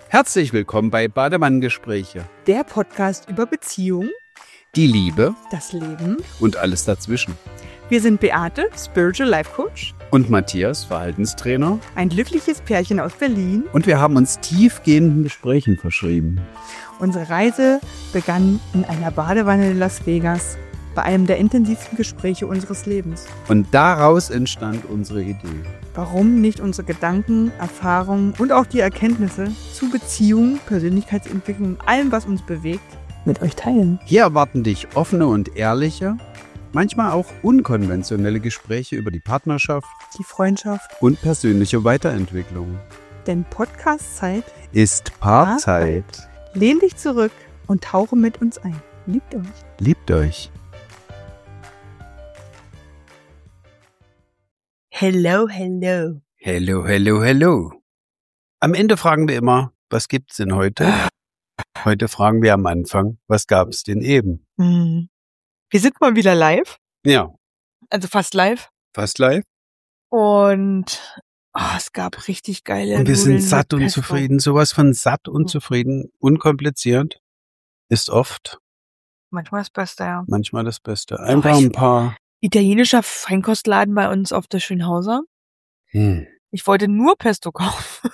Herzlich willkommen bei Bademann-Gespräche. Der Podcast über Beziehung, Die Liebe das Leben. und alles dazwischen. Wir sind Beate, Spiritual Life Coach, Und Matthias, Verhaltenstrainer. ein glückliches Pärchen aus Berlin. Und wir haben uns tiefgehenden Gesprächen verschrieben. Unsere Reise begann in einer Badewanne in Las Vegas, bei einem der intensivsten Gespräche unseres Lebens. Und daraus entstand unsere Idee. Warum nicht unsere Gedanken, Erfahrungen und auch die Erkenntnisse zu Beziehung, Persönlichkeitsentwicklung und allem, was uns bewegt, mit euch teilen? Hier erwarten dich offene und ehrliche, manchmal auch unkonventionelle Gespräche über die Partnerschaft Die Freundschaft, und persönliche Weiterentwicklung. denn Podcast-Zeit. Ist Paarzeit. Lehn dich zurück und tauche mit uns ein. Liebt euch. Liebt euch. Hello, hello. Hello, hello, hello. Am Ende fragen wir immer, was gibt's denn heute? Heute fragen wir am Anfang, was gab's denn eben? Wir sind mal wieder live, Ja, also fast live. fast live. Und es gab richtig geile Und wir sind Nudeln satt mit und Pesto. zufrieden. Sowas von satt und zufrieden. Unkompliziert. Ist oft, Manchmal das Beste, ja. manchmal das Beste. Einfach ich- ein paar. Italienischer Feinkostladen bei uns auf der Schönhauser. Ich wollte nur Pesto kaufen.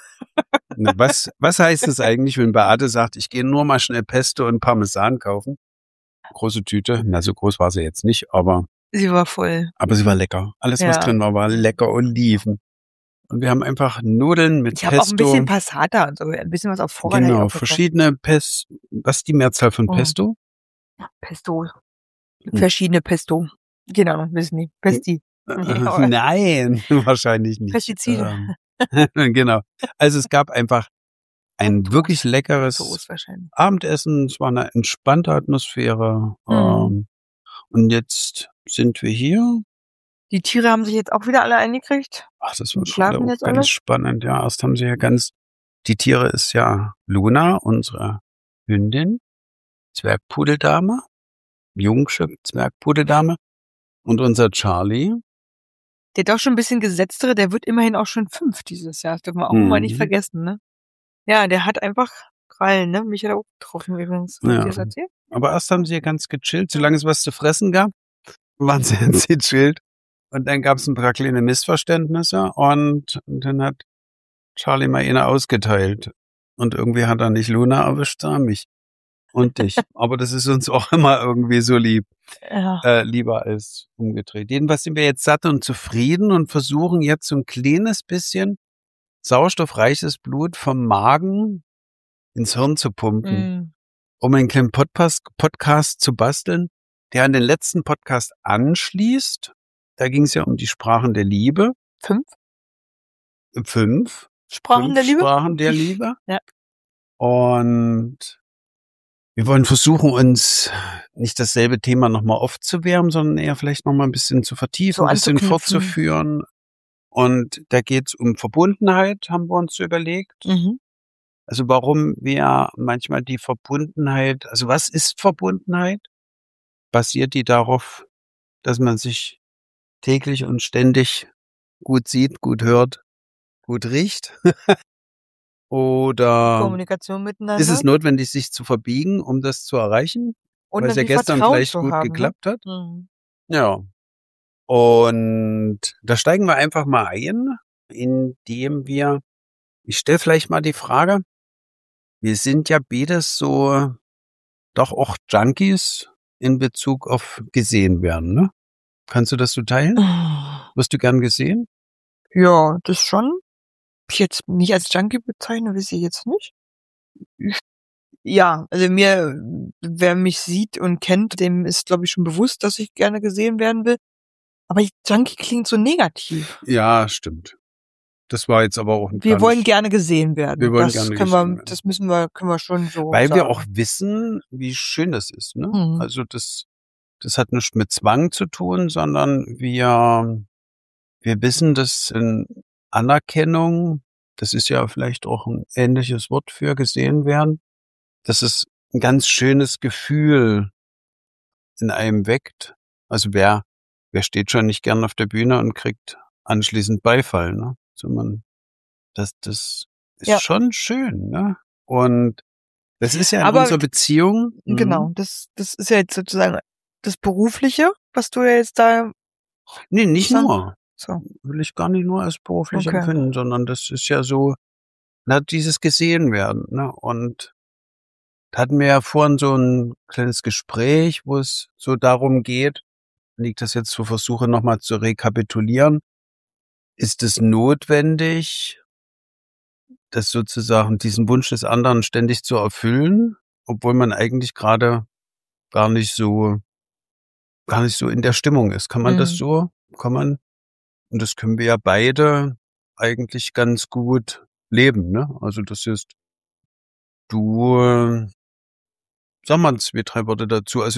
Was heißt es eigentlich, wenn Beate sagt, ich gehe nur mal schnell Pesto und Parmesan kaufen? Große Tüte. Na, so groß war sie jetzt nicht, aber Sie war voll. sie war lecker. Alles, was Ja. drin war lecker. Oliven. Und wir haben einfach Nudeln mit Ich habe auch Pesto. ein bisschen Passata und so, ein bisschen was auf Vorrat. hab ich Genau, auch gekauft. verschiedene Was ist die Mehrzahl von Oh. Pesto? Pesto. Verschiedene Pesto. Genau, wissen nicht. Pesti. Ja. Nein, wahrscheinlich nicht. Pestizide. Genau. Also es gab einfach ein wirklich leckeres Toast wahrscheinlich. Abendessen. Es war eine entspannte Atmosphäre. Und jetzt sind wir hier. Die Tiere haben sich jetzt auch wieder alle eingekriegt. Ach, das Und war schlafen gerade auch jetzt ganz alle? spannend. Ja, erst haben sie ja die Tiere ist ja Luna, unsere Hündin, Zwergpudeldame, Jungsche Zwergpudeldame und unser Charlie. Der doch schon ein bisschen gesetztere, der wird immerhin auch schon 5 dieses Jahr. Das dürfen wir auch mal nicht vergessen, ne? Ja, der hat einfach Krallen, ne? Mich hat er auch getroffen übrigens. Hab ich Ja. dir das erzählt? Aber erst haben sie ja ganz gechillt, solange es was zu fressen gab, waren sie ganz gechillt. Und dann gab es ein paar kleine Missverständnisse und dann hat Charlie mal eine ausgeteilt. Und irgendwie hat er nicht Luna erwischt, sondern mich und dich. Aber das ist uns auch immer irgendwie so lieb. Ja. Lieber als umgedreht. Jedenfalls sind wir jetzt satt und zufrieden und versuchen jetzt so ein kleines bisschen sauerstoffreiches Blut vom Magen ins Hirn zu pumpen, um einen kleinen Podcast zu basteln, der an den letzten Podcast anschließt. Da ging es ja um die Sprachen der Liebe. 5 5 Sprachen der Liebe? Sprachen der Liebe. Ja. Und wir wollen versuchen, uns nicht dasselbe Thema nochmal aufzuwärmen, sondern eher vielleicht nochmal ein bisschen zu vertiefen, So ein bisschen anzuknüpfen. fortzuführen. Und da geht's um Verbundenheit, haben wir uns überlegt. Also warum wir manchmal die Verbundenheit, also was ist Verbundenheit? Basiert die darauf, dass man sich täglich und ständig gut sieht, gut hört, gut riecht? Oder Kommunikation miteinander. ist es notwendig, sich zu verbiegen, um das zu erreichen? und Weil es ja natürlich gestern Vertrauen vielleicht zu gut haben, geklappt hat? Ne? Ja. Und da steigen wir einfach mal ein, indem ich stelle vielleicht mal die Frage, wir sind ja beides so doch auch Junkies in Bezug auf gesehen werden, ne? Kannst du das so teilen? Wirst du gern gesehen? Ja, das schon. Ob ich jetzt nicht als Junkie bezeichne, weiß ich jetzt nicht. Ja, also wer mich sieht und kennt, dem ist, glaube ich, schon bewusst, dass ich gerne gesehen werden will. Aber Junkie klingt so negativ. Ja, stimmt. Das war jetzt aber auch ein Wir kleines- wollen gerne gesehen werden. Wir wollen das gerne können gesehen wir, werden. können wir schon so Weil sagen. wir auch wissen, wie schön das ist, ne? Mhm. Also das hat nichts mit Zwang zu tun, sondern wir wissen, dass in Anerkennung, das ist ja vielleicht auch ein ähnliches Wort für gesehen werden, dass es ein ganz schönes Gefühl in einem weckt. Also wer steht schon nicht gern auf der Bühne und kriegt anschließend Beifall, ne? Das ist Ja. schon schön, ne? Und das ist ja in Aber unserer Beziehung. genau, das ist ja jetzt sozusagen das Berufliche, was du ja jetzt da Nee, nicht sagst. nur. So. Will ich gar nicht nur als beruflich Okay. empfinden, sondern das ist ja so, dieses gesehen werden, ne? Und da hatten wir ja vorhin so ein kleines Gespräch, wo es so darum geht, wenn ich das jetzt so versuche, nochmal zu rekapitulieren, ist es notwendig, das sozusagen diesen Wunsch des anderen ständig zu erfüllen, obwohl man eigentlich gerade gar nicht so in der Stimmung ist. Kann man das Mhm. so? Und das können wir ja beide eigentlich ganz gut leben, ne? Also das ist, du, sag mal 2, 3 Worte dazu. Also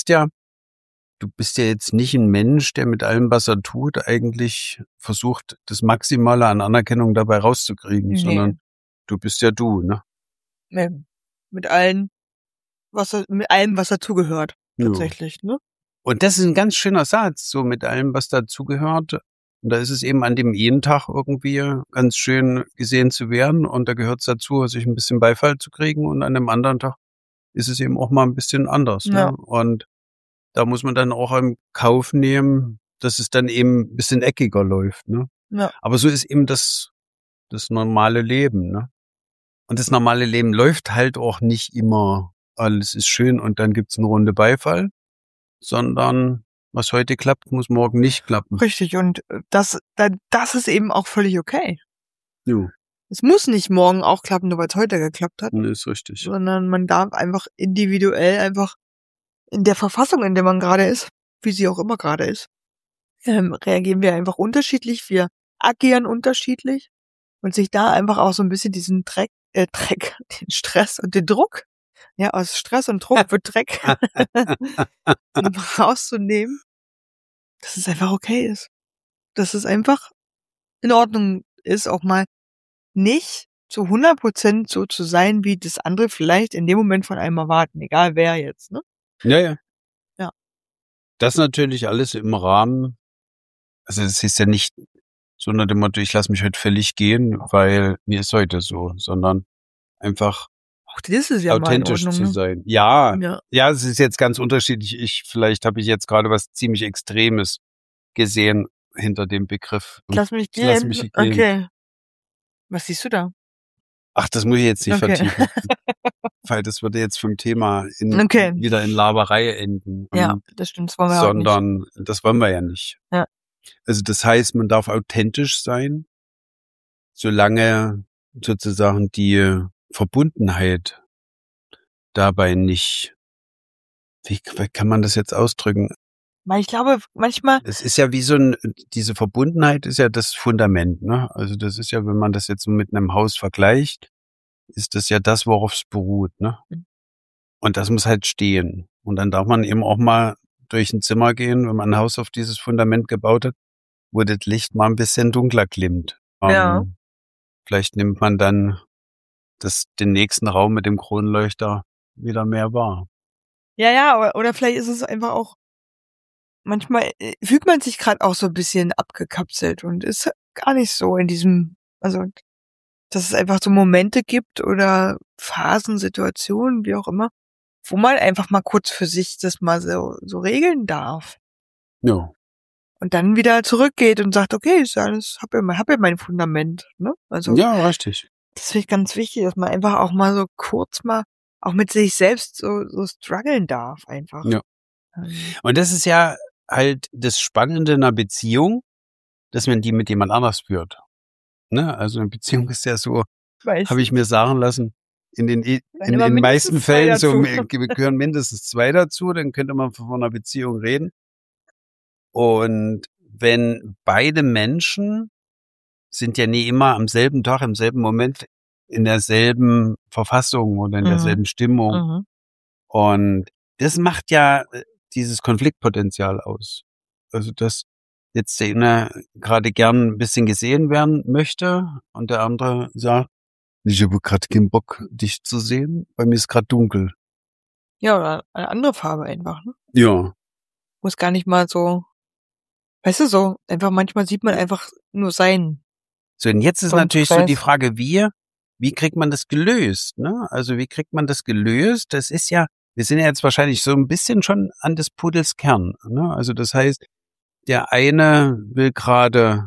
du bist ja jetzt nicht ein Mensch, der mit allem, was er tut, eigentlich versucht, das Maximale an Anerkennung dabei rauszukriegen, sondern Nee. du bist ja du, ne? Nee. Mit allem, was dazugehört, Ja. tatsächlich, ne? Und das ist ein ganz schöner Satz, so mit allem, was dazugehört. Und da ist es eben an dem jeden Tag irgendwie ganz schön gesehen zu werden. Und da gehört es dazu, sich ein bisschen Beifall zu kriegen. Und an dem anderen Tag ist es eben auch mal ein bisschen anders, Ja. ne? Und da muss man dann auch im Kauf nehmen, dass es dann eben ein bisschen eckiger läuft, ne? Ja. Aber so ist eben das normale Leben, ne? Und das normale Leben läuft halt auch nicht immer, alles ist schön und dann gibt's eine Runde Beifall, sondern was heute klappt, muss morgen nicht klappen. Richtig. Und das ist eben auch völlig okay. Jo, Es muss nicht morgen auch klappen, nur weil es heute geklappt hat, ne, ist richtig. sondern man darf einfach individuell einfach in der Verfassung, in der man gerade ist, wie sie auch immer gerade ist, reagieren wir einfach unterschiedlich, wir agieren unterschiedlich und sich da einfach auch so ein bisschen diesen den Stress und den Druck, ja, aus Stress und Druck wird Dreck, rauszunehmen, dass es einfach okay ist. Dass es einfach in Ordnung ist, auch mal nicht zu 100% so zu sein, wie das andere vielleicht in dem Moment von einem erwarten, egal wer jetzt, ne? Ja, ja. Ja. Das natürlich alles im Rahmen, also es ist ja nicht so nach dem Motto, ich lasse mich heute völlig gehen, weil mir ist heute so, sondern einfach Auch das ist ja mal in authentisch Ordnung, zu ne? sein. Ja, Ja. ja, es ist jetzt ganz unterschiedlich. Vielleicht habe ich jetzt gerade was ziemlich Extremes gesehen hinter dem Begriff. Lass mich Ich lass gehen. mich gehen. Okay. Was siehst du da? Ach, das muss ich jetzt nicht Okay. vertiefen, weil das würde jetzt vom Thema Okay. wieder in Laberei enden. Ja, das stimmt, das wollen wir auch nicht. Sondern das wollen wir ja nicht. Ja. Also das heißt, man darf authentisch sein, solange sozusagen die Verbundenheit dabei nicht, wie kann man das jetzt ausdrücken? Weil ich glaube, manchmal, Es ist ja wie diese Verbundenheit ist ja das Fundament, ne? Also das ist ja, wenn man das jetzt mit einem Haus vergleicht, ist das ja das, worauf es beruht, ne? Und das muss halt stehen. Und dann darf man eben auch mal durch ein Zimmer gehen, wenn man ein Haus auf dieses Fundament gebaut hat, wo das Licht mal ein bisschen dunkler glimmt. ja. Vielleicht nimmt man dann den nächsten Raum mit dem Kronleuchter wieder mehr wahr. Ja, oder vielleicht ist es einfach auch, manchmal fühlt man sich gerade auch so ein bisschen abgekapselt und ist gar nicht so in diesem, also, dass es einfach so Momente gibt oder Phasen, Situationen, wie auch immer, wo man einfach mal kurz für sich das mal so regeln darf. Ja. Und dann wieder zurückgeht und sagt, okay, ist ja alles, hab ja mein Fundament, ne? Also, Ja, richtig. das finde ich ganz wichtig, dass man einfach auch mal so kurz mal auch mit sich selbst so strugglen darf einfach. Ja. Und das ist ja halt das Spannende in einer Beziehung, dass man die mit jemand anders führt. Ne? Also eine Beziehung ist ja so, habe ich mir sagen lassen, in den meisten Fällen so gehören mindestens 2 dazu, dann könnte man von einer Beziehung reden. Und wenn beide Menschen sind ja nie immer am selben Tag, im selben Moment in derselben Verfassung oder in derselben Stimmung. Mhm. Und das macht ja dieses Konfliktpotenzial aus. Also, dass jetzt der eine gerade gern ein bisschen gesehen werden möchte und der andere sagt, ich habe gerade keinen Bock, dich zu sehen, bei mir ist gerade dunkel. Ja, oder eine andere Farbe einfach, ne? Ja. Muss gar nicht mal so, weißt du, so, einfach manchmal sieht man einfach nur sein. So, und jetzt ist So ein natürlich so die Stress. Frage, wie wie kriegt man das gelöst, ne? Also, wie kriegt man das gelöst? Das ist ja wir sind ja jetzt wahrscheinlich so ein bisschen schon an des Pudels Kern, ne? Also, das heißt, der eine will gerade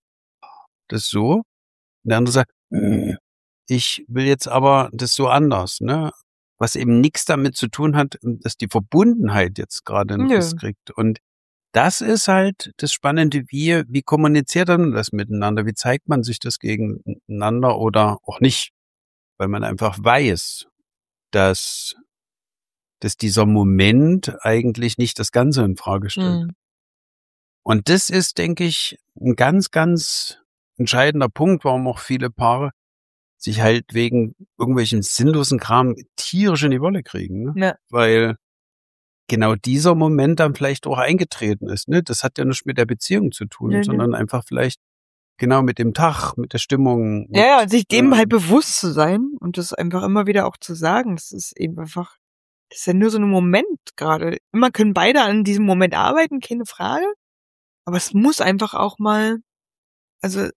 das so, und der andere sagt: Ich will jetzt aber das so anders", ne? Was eben nix damit zu tun hat, dass die Verbundenheit jetzt gerade 'n Nö. Riss kriegt. Und das ist halt das Spannende, wie kommuniziert man das miteinander? Wie zeigt man sich das gegeneinander oder auch nicht? Weil man einfach weiß, dass dieser Moment eigentlich nicht das Ganze in Frage stellt. Mhm. Und das ist, denke ich, 'n ganz, ganz entscheidender Punkt, warum auch viele Paare sich halt wegen irgendwelchen sinnlosen Kram tierisch in die Wolle kriegen, ne? Ja. Weil genau dieser Moment dann vielleicht auch eingetreten ist, ne? Das hat ja nichts mit der Beziehung zu tun, Nö, nö. sondern einfach vielleicht genau mit dem Tag, mit der Stimmung, mit, Ja, und sich dem halt äh bewusst zu sein und das einfach immer wieder auch zu sagen. Das ist eben einfach das ist ja nur so 'n Moment grade. Immer können beide an diesem Moment arbeiten, keine Frage. Aber es muss einfach auch mal also,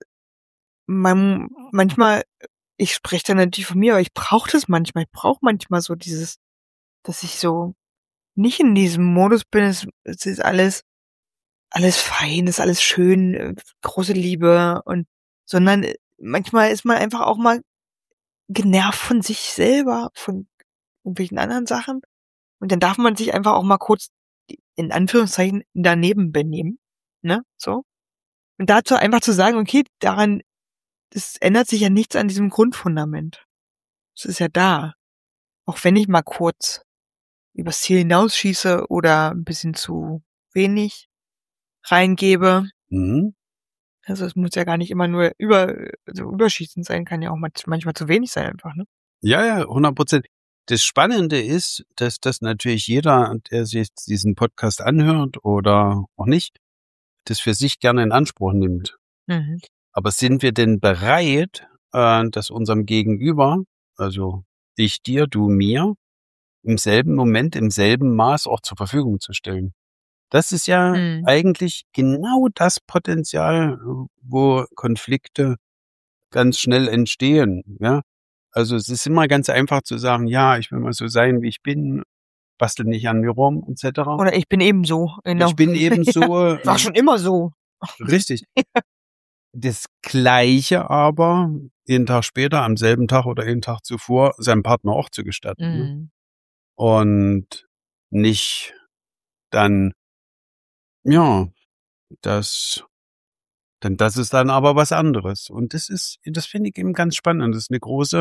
manchmal ich spreche da natürlich von mir, aber ich brauche das manchmal. Ich brauche manchmal so dieses dass ich so nicht in diesem Modus bin, es ist alles fein, ist alles schön, große Liebe und sondern, manchmal ist man einfach auch mal genervt von sich selber, von irgendwelchen anderen Sachen. Und dann darf man sich einfach auch mal kurz in Anführungszeichen daneben benehmen, ne, so. Und dazu einfach zu sagen: „Okay, daran es ändert sich ja nichts an diesem Grundfundament. Es ist ja da, auch wenn ich mal kurz übers Ziel hinausschieße oder 'n bisschen zu wenig reingebe." Mhm. Also, es muss ja gar nicht immer nur überschießend sein, kann ja auch manchmal zu wenig sein einfach, ne? Ja, ja, 100%. Das Spannende ist, dass das natürlich jeder, der sich jetzt diesen Podcast anhört oder auch nicht, das für sich gerne in Anspruch nimmt. Mhm. Aber sind wir denn bereit, das unserem Gegenüber, also ich dir, du mir, im selben Moment, im selben Maß auch zur Verfügung zu stellen? Das ist ja Mhm. eigentlich genau das Potenzial, wo Konflikte ganz schnell entstehen, ja? Also, es ist immer ganz einfach zu sagen: „Ja, ich will mal so sein, wie ich bin, bastel nicht an mir rum", et cetera. Oder ich bin eben so, Ich genau. bin eben Ja, so, war schon immer so. richtig. Das Gleiche aber jeden Tag später, am selben Tag oder jeden Tag zuvor seinem Partner auch zu gestatten, ne? Mhm. Und nicht dann, ja, das das ist dann aber was anderes. Und das finde ich eben ganz spannend. Das ist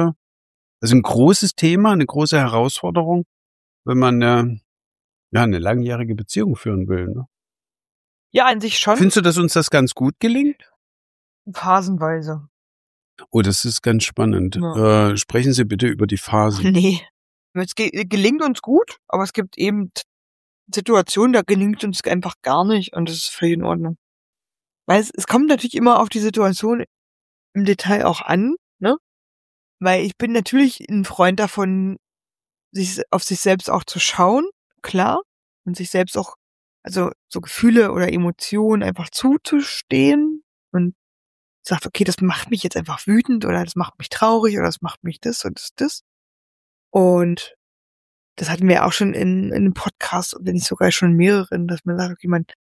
'n großes Thema, 'ne große Herausforderung, wenn man 'ne langjährige Beziehung führen will, ne? Ja, an sich schon, Findest du, dass uns das ganz gut gelingt? phasenweise. Oh, das ist ganz spannend. Ja. Sprechen Sie bitte über die Phasen. Ne. Es gelingt uns gut, aber es gibt eben Situationen, da gelingt uns einfach gar nicht und das ist völlig in Ordnung. Weil es kommt natürlich immer auf die Situation im Detail auch an, ne? Weil ich bin natürlich 'n Freund davon, sich auf sich selbst auch zu schauen, klar, und sich selbst auch also, so Gefühle oder Emotionen einfach zuzustehen und sagt: „Okay, das macht mich jetzt einfach wütend oder das macht mich traurig oder das macht mich das und das." Und das hatten wir auch schon in 'nem Podcast, wenn nicht sogar schon mehreren, dass man sagt: „Okay,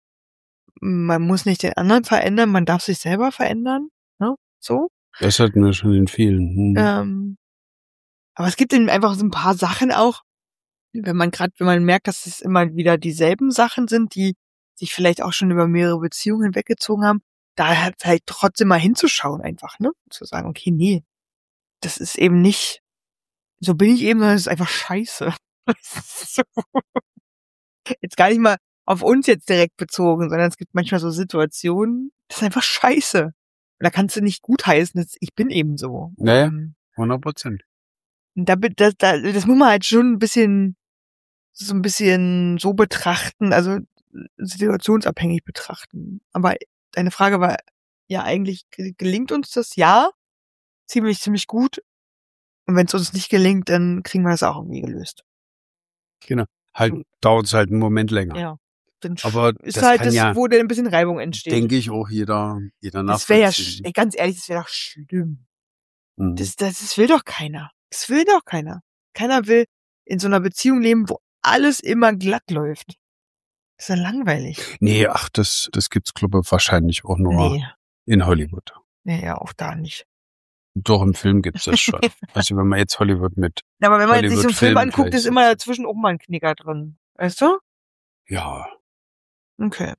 man muss nicht den anderen verändern, man darf sich selber verändern", ne, so. Das hatten wir schon in vielen. Mhm. Ähm, aber es gibt eben einfach so 'n paar Sachen auch, wenn man merkt, dass es immer wieder dieselben Sachen sind, die sich vielleicht auch schon über mehrere Beziehungen hinweggezogen haben, da halt trotzdem mal hinzuschauen einfach, ne? Zu sagen: „Okay, ne, das ist eben nicht so bin ich eben, sondern das ist einfach scheiße." Das ist so jetzt gar nicht mal auf uns jetzt direkt bezogen, sondern es gibt manchmal so Situationen, das ist einfach scheiße. Und da kannst du nicht gutheißen, ich bin eben so. Ja, ja, 100%. Und das muss man halt schon 'n bisschen so 'n bisschen so betrachten, also, situationsabhängig betrachten. Aber deine Frage war ja eigentlich, gelingt uns das? Ja, ziemlich gut. Und wenn's uns nicht gelingt, dann kriegen wir das auch irgendwie gelöst. Genau. Dauert's halt 'n Moment länger. Ja. Dann Aber ist das halt kann das, ja, wo dann 'n bisschen Reibung entsteht. denke ich, auch jeder Das wäre ja nachvollziehen. ey, ganz ehrlich, das wäre doch schlimm. Mhm. Das will doch keiner. Das will doch keiner. Keiner will in so einer Beziehung leben, wo alles immer glatt läuft. Das ist ja langweilig. Nee, ach, das gibt's, glaube ich, wahrscheinlich auch nur Nee, in Hollywood. ja, auch da nicht. Doch, im Film gibt's das schon. Also wenn man jetzt Hollywood mit Aber wenn man jetzt sich so einen Film Hollywood-Film anguckt, ist immer dazwischen auch mal ein Knicker drin. Weißt du? Ja. Okay.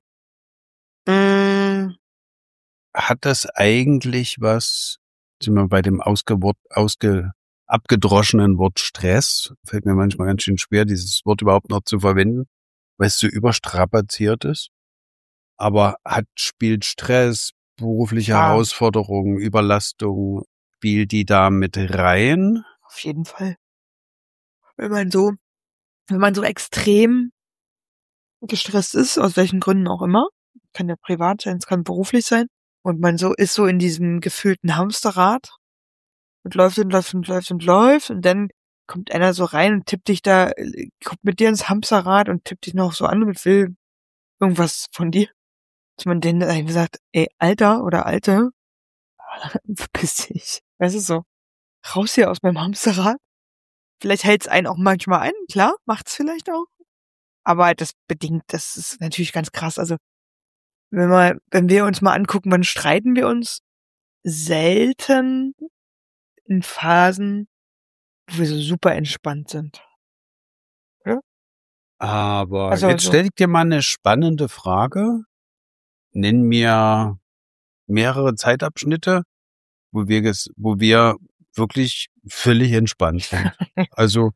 Hat das eigentlich was, sind wir bei dem abgedroschenen Wort Stress? Fällt mir manchmal ganz schön schwer, dieses Wort überhaupt noch zu verwenden, weil es so überstrapaziert ist. Aber spielt Stress, berufliche Ja. Herausforderungen, Überlastung, spielt die da mit rein? Auf jeden Fall. Wenn man so extrem gestresst ist, aus welchen Gründen auch immer, kann ja privat sein, es kann beruflich sein, und man ist so in diesem gefühlten Hamsterrad und läuft und läuft und läuft und läuft, und dann kommt einer so rein und tippt dich da, kommt mit dir ins Hamsterrad und tippt dich noch so an und will irgendwas von dir. Dass man denen dann sagt, ey, Alter oder Alte, verpiss dich. Weißt du, so, raus hier aus meinem Hamsterrad. Vielleicht hält's einen auch manchmal ein, klar, macht's vielleicht auch. Aber das ist natürlich ganz krass. Also, wenn wir uns mal angucken, wann streiten wir uns? Selten in Phasen, wo wir so super entspannt sind. Ja? Aber Also jetzt so, stelle ich dir mal eine spannende Frage. Nenn mir mehrere Zeitabschnitte, wo wir wirklich völlig entspannt sind. Also,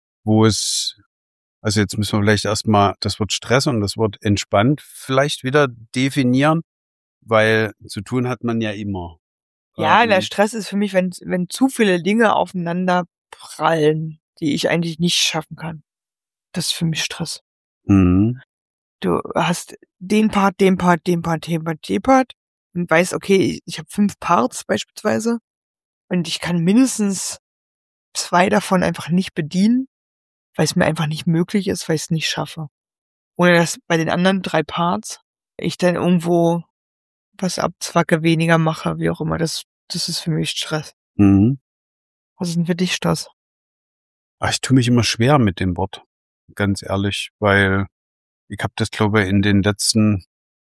also jetzt müssen wir vielleicht erstmal das Wort Stress und das Wort entspannt vielleicht wieder definieren, weil zu tun hat man ja immer. ja, der Stress ist für mich, wenn zu viele Dinge aufeinander prallen, die ich eigentlich nicht schaffen kann. Das ist für mich Stress. Mhm. Du hast den Part, den Part, den Part, den Part, den Part und weißt, okay, ich habe 5 Parts beispielsweise und ich kann mindestens 2 davon einfach nicht bedienen, weil es mir einfach nicht möglich ist, weil ich es nicht schaffe. Ohne dass bei den anderen 3 Parts ich dann irgendwo was abzwacke, weniger mache, wie auch immer. Das ist für mich Stress. Mhm. Was ist denn für dich Stress? Ich tue mich immer schwer mit dem Wort, ganz ehrlich, weil ich habe das, glaube ich, in den letzten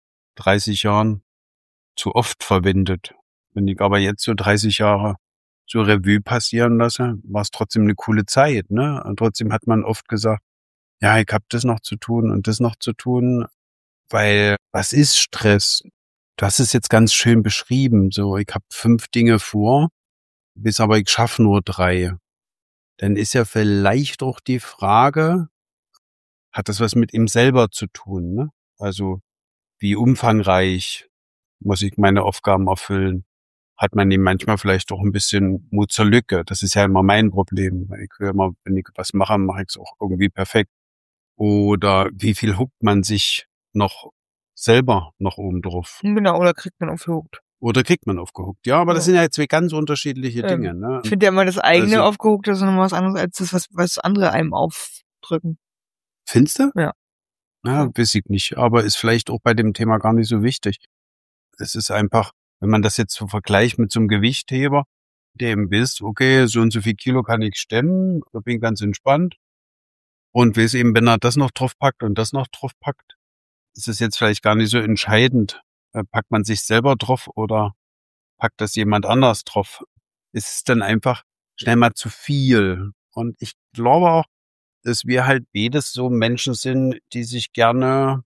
30 Jahren zu oft verwendet. Wenn ich aber jetzt so 30 Jahre so Revue passieren lasse, war es trotzdem eine coole Zeit, ne? Und trotzdem hat man oft gesagt, ja, ich habe das noch zu tun und das noch zu tun, weil was ist Stress? Du hast es jetzt ganz schön beschrieben, so ich habe 5 Dinge vor, bis aber ich schaffe nur 3. Dann ist ja vielleicht auch die Frage, hat das was mit ihm selber zu tun, ne? Also, wie umfangreich muss ich meine Aufgaben erfüllen? Hat man eben manchmal vielleicht auch ein bisschen Mut zur Lücke? Das ist ja immer mein Problem. Ich will immer, wenn ich was mache, mache ich es auch irgendwie perfekt. Oder wie viel huckt man sich noch selber noch oben drauf? Genau, oder kriegt man aufgehuckt. Oder kriegt man aufgehuckt? Ja, aber das Ja. sind ja jetzt 2 ganz unterschiedliche Dinge, ne? Ich finde ja immer das eigene Also, aufgehuckt ist noch was anderes als das, was andere einem aufdrücken. findest du? Ja. Na, weiß ich nicht. Aber ist vielleicht auch bei dem Thema gar nicht so wichtig. Es ist einfach, wenn man das jetzt so vergleicht mit so einem Gewichtheber, der eben wisst, okay, so und so viel Kilo kann ich stemmen, da bin ich ganz entspannt. Und weiß eben, wenn er das noch drauf packt und das noch drauf packt, ist es jetzt vielleicht gar nicht so entscheidend. Packt man sich selber drauf oder packt das jemand anders drauf? Es ist dann einfach schnell mal zu viel. Und ich glaube auch, dass wir halt beides so Menschen sind, die sich gern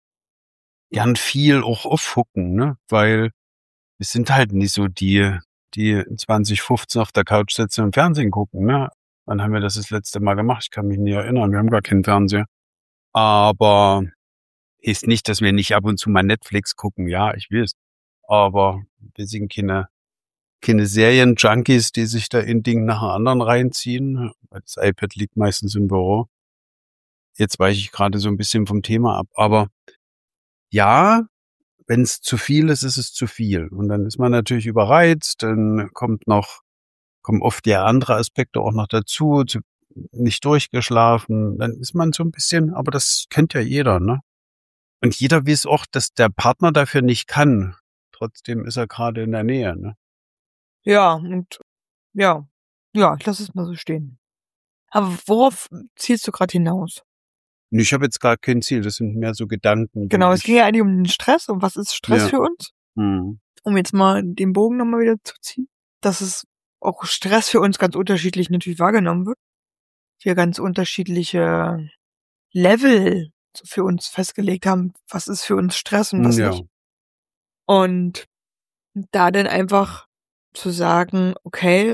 viel auch aufhucken, ne? Weil wir sind halt nicht so die 2015 auf der Couch sitzen und Fernsehen gucken, ne? Wann haben wir das letzte Mal gemacht? Ich kann mich nicht erinnern. Wir haben gar keinen Fernseher. Aber ist nicht, dass wir nicht ab und zu mal Netflix gucken. Ja, ich weiß. Aber wir sind keine Serien-Junkies, die sich da ein Ding nach dem anderen reinziehen. Das iPad liegt meistens im Büro. Jetzt weiche ich gerade so ein bisschen vom Thema ab. Aber ja, wenn es zu viel ist, ist es zu viel. Und dann ist man natürlich überreizt, dann kommen oft ja andere Aspekte auch noch dazu, nicht durchgeschlafen, dann ist man so ein bisschen, aber das kennt ja jeder, ne? Und jeder weiß auch, dass der Partner dafür nicht kann. Trotzdem ist er gerade in der Nähe, ne? Ja, und Ja. Ja, ich lasse es mal so stehen. Aber worauf zielst du gerade hinaus? Ich habe jetzt gar kein Ziel, das sind mehr so Gedanken, Genau, die es ging ja eigentlich um den Stress und was ist Stress ja. für uns? Mhm. Um jetzt mal den Bogen noch mal wieder zu ziehen, dass es auch Stress für uns ganz unterschiedlich natürlich wahrgenommen wird. Wir ganz unterschiedliche Level so für uns festgelegt haben, was ist für uns Stress und was Ja. nicht. Und da dann einfach zu sagen: „Okay,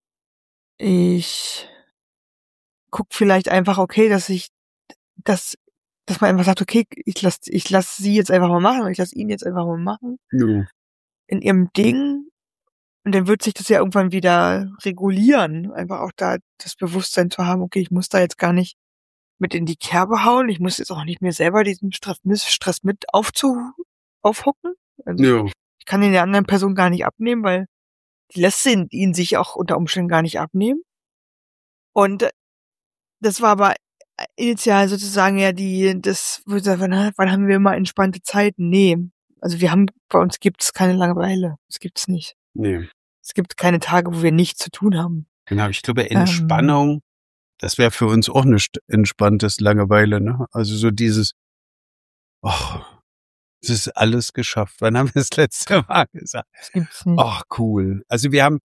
ich gucke vielleicht einfach, okay, dass dass man einfach sagt: Okay, ich lasse sie jetzt einfach mal machen und ich lasse ihn jetzt einfach mal machen Ja. in ihrem Ding und dann wird sich das ja irgendwann wieder regulieren. Einfach auch da das Bewusstsein zu haben: Okay, ich muss da jetzt gar nicht mit in die Kerbe hauen. Ich muss jetzt auch nicht mir selber diesen Stress mit aufhocken. Also, Ja. ich kann ihn der anderen Person gar nicht abnehmen, weil die lässt ihn sich auch unter Umständen gar nicht abnehmen. Und das war aber initial sozusagen ja wo ich sage: „Wann haben wir mal entspannte Zeiten?" Ne, also bei uns gibt's keine Langeweile. Das gibt's nicht. Ne. Es gibt keine Tage, wo wir nichts zu tun haben. Genau, ich glaube, Ähm, Entspannung, das wäre für uns auch nicht entspanntes Langeweile, ne? Also so dieses: „Ach, es ist alles geschafft." Wann haben wir das letzte Mal gesagt? das gibt's nicht. Ach, cool. Also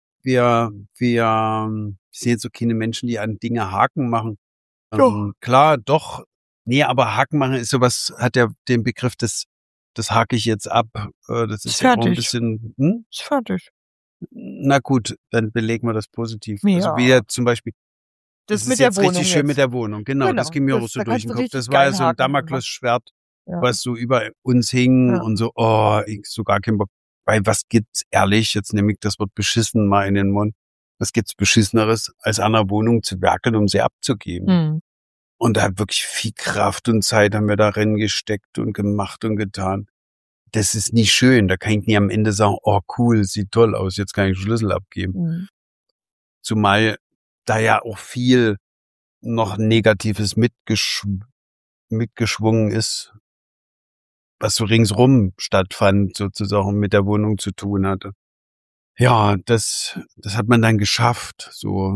wir sind jetzt so keine Menschen, die an Dinge Haken machen. Doch, Klar, doch. Ne, aber Haken machen ist sowas, hat ja den Begriff das hake ich jetzt ab. Das ist ist ja auch 'n fertig. bisschen Ist fertig. Na gut, dann belegen wir das positiv. Also, wie Ja, ja zum Beispiel, das es ist mit der jetzt richtig Wohnung schön mit jetzt. der Wohnung. Genau, das Genau, ging mir auch das so da durch kannst den du Kopf. richtig Das war ja geilen so 'n Haken dran machen. Damoklesschwert, Ja, was so über uns hing ja. und so, ich so gar keinen Bock. Weil was gibt's ehrlich, jetzt nehme ich das Wort beschissen mal in den Mund. Was gibt's Beschisseneres, als an 'ner Wohnung zu werkeln, um sie abzugeben? Mhm. Und da wirklich viel Kraft und Zeit haben wir da reingesteckt und gemacht und getan. Das ist nicht schön. Da kann ich nie am Ende sagen: „Oh cool, sieht toll aus, jetzt kann ich den Schlüssel abgeben." Mhm. Zumal da ja auch viel noch Negatives mitgeschwungen ist, was so ringsrum stattfand, sozusagen mit der Wohnung zu tun hatte. Ja, das hat man dann geschafft, so.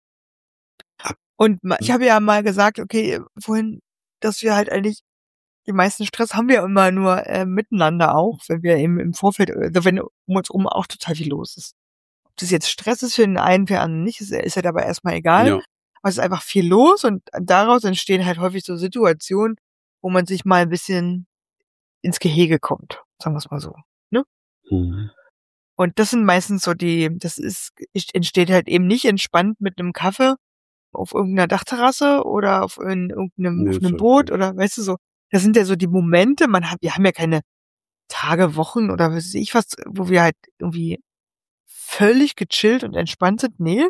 Und ich habe ja mal gesagt, okay, vorhin, dass wir halt eigentlich die meisten Stress haben wir immer nur, miteinander auch, wenn wir im Vorfeld wenn um uns rum auch total viel los ist. Ob das jetzt Stress ist für den einen, für den anderen nicht, ist halt aber erst mal egal. Ja. Aber es ist einfach viel los und daraus entstehen halt häufig so Situationen, wo man sich mal 'n bisschen ins Gehege kommt, sagen wir's mal so, ne? Mhm. Und das sind meistens so entsteht halt eben nicht entspannt mit 'nem Kaffee auf irgend 'ner Dachterrasse oder auf Ne, 'nem ist Boot richtig. oder weißt du so? Das sind ja so die Momente, wir haben ja keine Tage, Wochen oder was weiß ich was, wo wir halt irgendwie völlig gechillt und entspannt sind. Ne,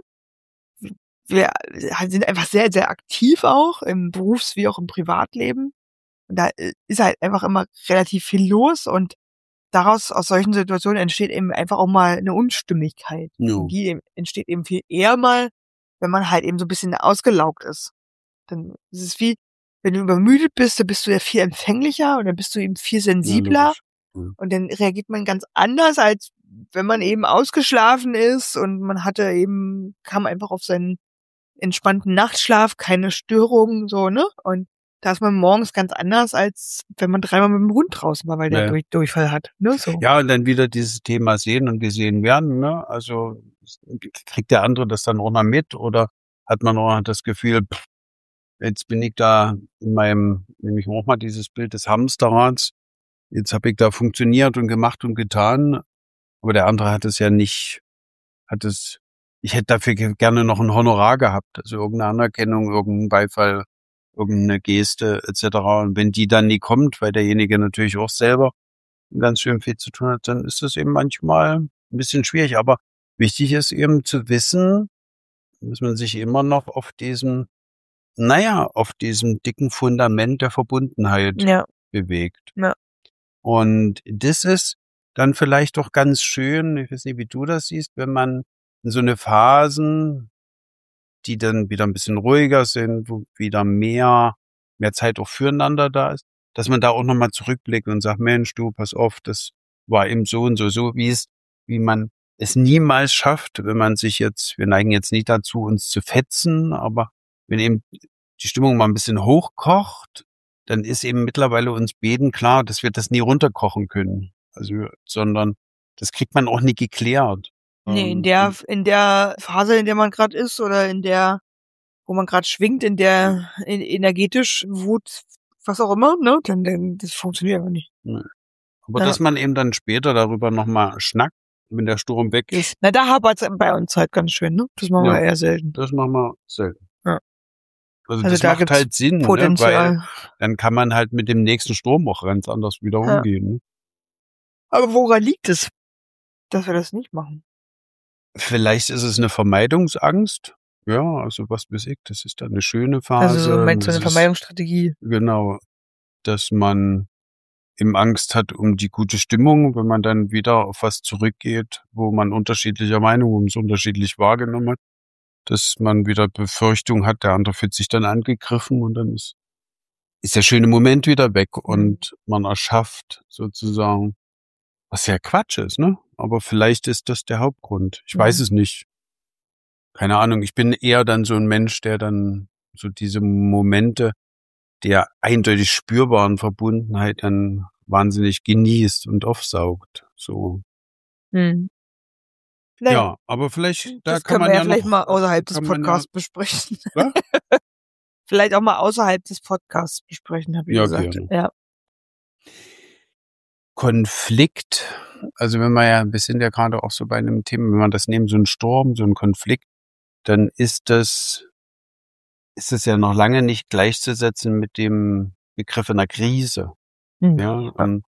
wir sind einfach sehr, sehr aktiv auch im wie auch im Privatleben. Und da, ist halt einfach immer relativ viel los und aus solchen Situationen entsteht eben einfach auch mal 'ne Unstimmigkeit. Ja, Und die entsteht eben viel eher mal, wenn man halt eben so 'n bisschen ausgelaugt ist. Dann ist es wie, wenn du übermüdet bist, dann bist du ja viel empfänglicher und dann bist du eben viel ja, sensibler logisch. Mhm. und dann reagiert man ganz anders, als wenn man eben ausgeschlafen ist und man kam einfach auf seinen entspannten Nachtschlaf, keine Störungen, so, ne? Und da ist man morgens ganz anders, als wenn man dreimal mit dem Hund draußen war, weil Ja, der ja. Durchfall hat, ne, so. Ja, und dann wieder dieses Thema sehen und gesehen werden, ne? Also, kriegt der andere das dann auch noch mit oder hat man auch das Gefühl: Jetzt bin ich da in meinem, nehme ich auch mal dieses Bild des Hamsterrads. Jetzt habe ich da funktioniert und gemacht und getan, aber der andere hat es ja nicht, hat es ich hätte dafür gerne noch ein Honorar gehabt, also irgendeine Anerkennung, irgendeinen Beifall, irgendeine Geste et cetera. Und wenn die dann nie kommt, weil derjenige natürlich auch selber ganz schön viel zu tun hat, dann ist das eben manchmal 'n bisschen schwierig. Aber wichtig ist eben zu wissen, dass man sich immer noch auf diesem dicken Fundament der Verbundenheit Ja, bewegt. ja. Und das ist dann vielleicht doch ganz schön, ich weiß nicht, wie du das siehst, wenn man in so eine Phasen, die dann wieder ein bisschen ruhiger sind, wo wieder mehr Zeit auch füreinander da ist, dass man da auch noch mal zurückblickt und sagt: „Mensch, du, pass auf, das war eben so und so, so wie man es niemals schafft, wenn man sich jetzt, wir neigen jetzt nicht dazu, uns zu fetzen, aber wenn eben die Stimmung mal ein bisschen hochkocht, dann ist eben mittlerweile uns beiden klar, dass wir das nie runterkochen können. Also, sondern das kriegt man auch nie geklärt. Nee, in der Phase, in der man gerade ist oder wo man gerade schwingt, energetisch, Wut, was auch immer, ne, dann das funktioniert aber nicht. Aber dass man eben dann später darüber nochmal schnackt, wenn der Sturm weg ist. Na, da hapert's bei uns halt ganz schön, ne? Das machen wir eher selten. Das machen wir selten. Ja. Also das da macht halt Sinn, Potenzial. Ne? Weil dann kann man halt mit dem nächsten Sturm auch ganz anders wieder umgehen. Ne? Aber woran liegt es, dass wir das nicht machen? Vielleicht ist es eine Vermeidungsangst. Ja, also was weiß ich, das ist dann eine schöne Phase. Also meinst du eine Vermeidungsstrategie? Genau, dass man eben Angst hat um die gute Stimmung, wenn man dann wieder auf was zurückgeht, wo man unterschiedlicher Meinung ist, unterschiedlich wahrgenommen hat, dass man wieder Befürchtung hat, der andere fühlt sich dann angegriffen und dann ist der schöne Moment wieder weg und man erschafft sozusagen, was ja Quatsch ist, ne? Aber vielleicht ist das der Hauptgrund. Ich weiß es nicht. Keine Ahnung. Ich bin eher dann so ein Mensch, der dann so diese Momente der eindeutig spürbaren Verbundenheit dann wahnsinnig genießt und aufsaugt. So. Ja, aber vielleicht, da kann man ja vielleicht noch, mal außerhalb des Podcasts besprechen. Was? Vielleicht auch mal außerhalb des Podcasts besprechen, habe ich gesagt. Gerne. Ja. Konflikt, also wenn man ja, wir sind ja gerade auch so bei einem Thema, wenn man das nehmen, so ein Sturm, so ein Konflikt, dann ist das ja noch lange nicht gleichzusetzen mit dem Begriff einer Krise. Ja,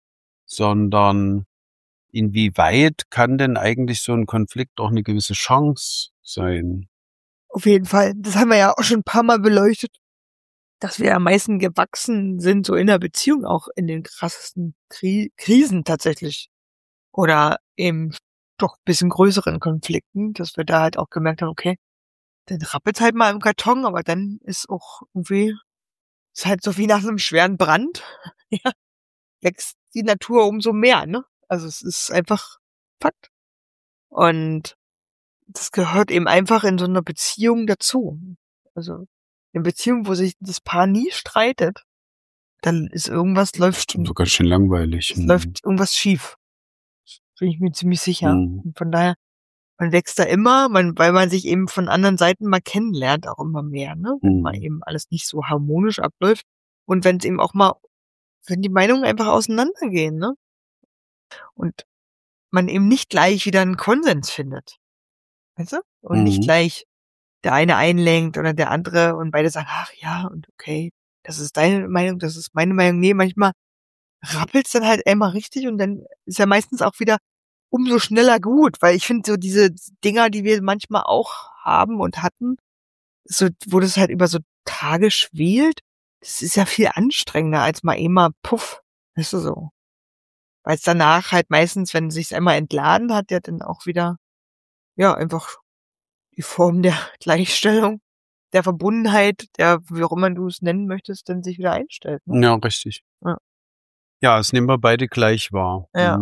sondern inwieweit kann denn eigentlich so ein Konflikt auch eine gewisse Chance sein? Auf jeden Fall. Das haben wir ja auch schon ein paar Mal beleuchtet, dass wir am meisten gewachsen sind, so in der Beziehung, auch in den krassesten Krisen tatsächlich. Oder eben doch ein bisschen größeren Konflikten, dass wir da halt auch gemerkt haben, okay, dann rappelt's halt mal im Karton, aber dann ist auch irgendwie, ist halt so wie nach einem schweren Brand, ja, wächst die Natur umso mehr, ne? Also es ist einfach Fakt. Und das gehört eben einfach in so einer Beziehung dazu. Also in Beziehung, wo sich das Paar nie streitet, dann ist läuft so ganz schön langweilig. Läuft irgendwas schief. Bin ich mir ziemlich sicher. Und von daher, man wächst da immer, weil man sich eben von anderen Seiten mal kennenlernt, auch immer mehr, ne? Wenn mal eben alles nicht so harmonisch abläuft. Und wenn es eben auch mal, wenn die Meinungen einfach auseinandergehen, ne? Und man eben nicht gleich wieder einen Konsens findet. Weißt du? Und nicht gleich der eine einlenkt oder der andere und beide sagen, ach ja, und okay, das ist deine Meinung, das ist meine Meinung. Nee, manchmal rappelt's dann halt einmal richtig und dann ist ja meistens auch wieder umso schneller gut, weil ich finde so diese Dinger, die wir manchmal auch haben und hatten, so, wo das halt über so Tage schwelt, das ist ja viel anstrengender als mal immer puff, weißt du so. Weil es danach halt meistens, wenn es sich einmal entladen hat, ja dann auch wieder, ja, einfach die Form der Gleichstellung, der Verbundenheit, wie auch immer du es nennen möchtest, dann sich wieder einstellt. Ne? Ja, richtig. Ja, das nehmen wir beide gleich wahr. Ja.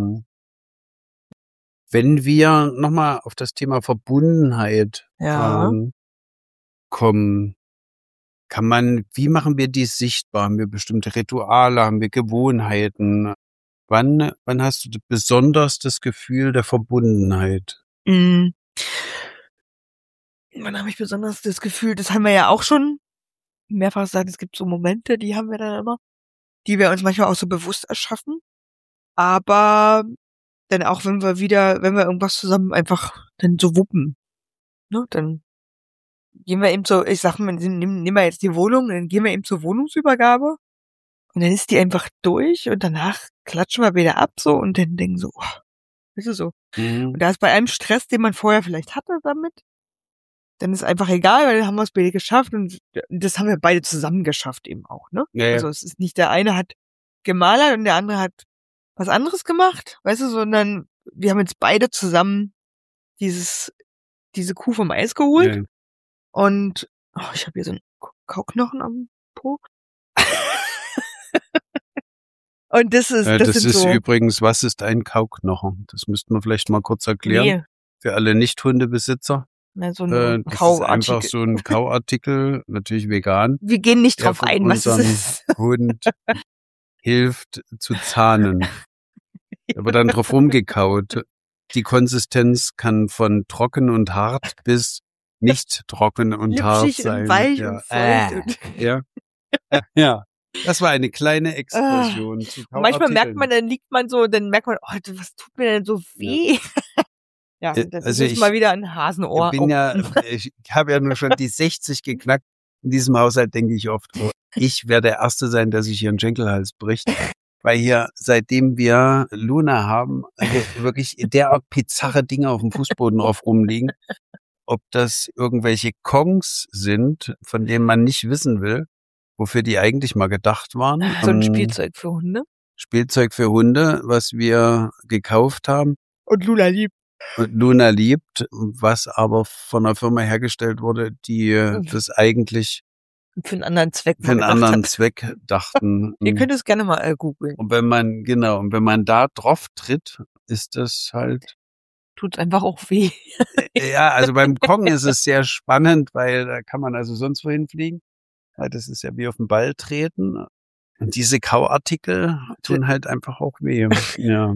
Wenn wir nochmal auf das Thema Verbundenheit kommen, wie machen wir dies sichtbar? Haben wir bestimmte Rituale, haben wir Gewohnheiten? Wann hast du besonders das Gefühl der Verbundenheit? Wann habe ich besonders das Gefühl, das haben wir ja auch schon mehrfach gesagt, es gibt so Momente, die haben wir dann immer, die wir uns manchmal auch so bewusst erschaffen. Aber dann auch, wenn wir irgendwas zusammen einfach dann so wuppen, ne, dann gehen wir eben ich sag mal, nehmen wir jetzt die Wohnung, dann gehen wir eben zur Wohnungsübergabe und dann ist die einfach durch und danach klatschen wir wieder ab so und dann denken so, oh, weißt du so. Und da ist bei einem Stress, den man vorher vielleicht hatte damit, dann ist einfach egal, weil dann haben wir es beide geschafft und das haben wir beide zusammen geschafft eben auch, ne? Ja. Also es ist nicht der eine hat gemalert und der andere hat was anderes gemacht, weißt du, sondern wir haben jetzt beide zusammen diese Kuh vom Eis geholt. Ja. Und ich habe hier so einen Kauknochen am Po. Und das ist so, übrigens, was ist ein Kauknochen? Das müssten wir vielleicht mal kurz erklären. Nee, für alle Nicht-Hundebesitzer. Ne, so Das ein ist einfach Kauartikel. so ein Kauartikel, natürlich vegan, Wir gehen nicht der drauf von ein, was es unserem ist. Hund hilft zu zahnen. Da wird dann drauf rumgekaut. Die Konsistenz kann von trocken und hart bis nicht trocken und hart Lipschig und sein. weich Ja. und feucht. Und Ja. Ja. Das war eine kleine Exkursion zu und manchmal merkt Kauartikeln. man, dann liegt man so, dann merkt man, oh, was tut mir denn so weh? Ja, und dann Also ist es mal wieder ein Hasenohr. ich habe ja nur schon die 60 geknackt. In diesem Haushalt denke ich oft, oh, ich werde der Erste sein, der sich hier einen Schenkelhals bricht. Weil hier, seitdem wir Luna haben, also wirklich derart bizarre Dinge auf dem Fußboden drauf rumliegen. Ob das irgendwelche Kongs sind, von denen man nicht wissen will, wofür die eigentlich mal gedacht waren. So ein Spielzeug für Hunde. Spielzeug für Hunde, was wir gekauft haben. Und Luna liebt. Und Luna liebt, was aber von einer Firma hergestellt wurde, die das eigentlich Für einen anderen Zweck für einen anderen Zweck dachten. Ihr könnt es gerne mal googeln. Und wenn man da drauf tritt, ist das halt. Tut einfach auch weh. Ja, also beim Kong ist es sehr spannend, weil da kann man also sonst wohin fliegen. Ja, das ist ja wie auf den Ball treten. Und diese Kauartikel tun halt einfach auch weh. Ja.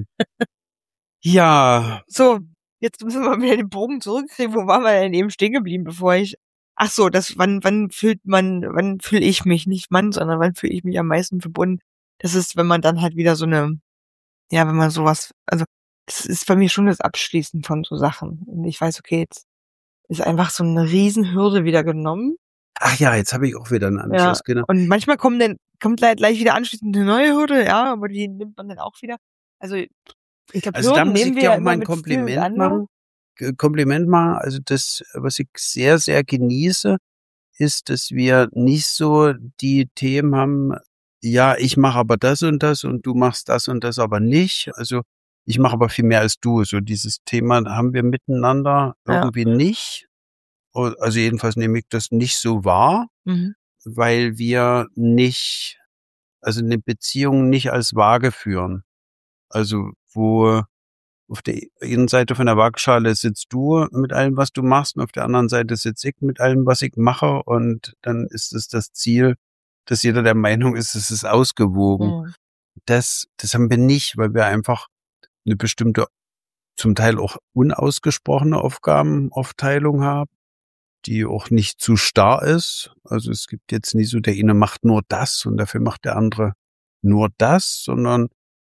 Ja. So, jetzt müssen wir wieder den Bogen zurückkriegen. Wo waren wir denn eben stehen geblieben, bevor ich... Ach so, wann fühle ich mich, nicht Mann, sondern wann fühle ich mich am meisten verbunden? Das ist, wenn man dann halt wieder so eine, ja, wenn man sowas, also, das ist bei mir schon das Abschließen von so Sachen. Und ich weiß, okay, jetzt ist einfach so eine Riesenhürde wieder genommen. Ach ja, jetzt habe ich auch wieder einen Anschluss, Ja. genau. Und manchmal kommt gleich wieder anschließend eine neue Hürde, ja, aber die nimmt man dann auch wieder. Also, ich glaube, Also da Hürden muss ich nehmen wir dir ja auch immer mal ein mit Gefühl und Kompliment machen. Also das, was ich sehr, sehr genieße, ist, dass wir nicht so die Themen haben, ja, ich mache aber das und du machst das und das aber nicht. Also ich mache aber viel mehr als du. So dieses Thema haben wir miteinander irgendwie nicht. Also jedenfalls nehme ich das nicht so wahr, weil wir nicht, also eine Beziehung nicht als Waage führen. Also wo auf der einen Seite von der Waagschale sitzt du mit allem, was du machst, und auf der anderen Seite sitze ich mit allem, was ich mache. Und dann ist es das Ziel, dass jeder der Meinung ist, es ist ausgewogen. Das haben wir nicht, weil wir einfach eine bestimmte, zum Teil auch unausgesprochene Aufgabenaufteilung haben, die auch nicht zu starr ist. Also es gibt jetzt nicht so, der eine macht nur das und dafür macht der andere nur das, sondern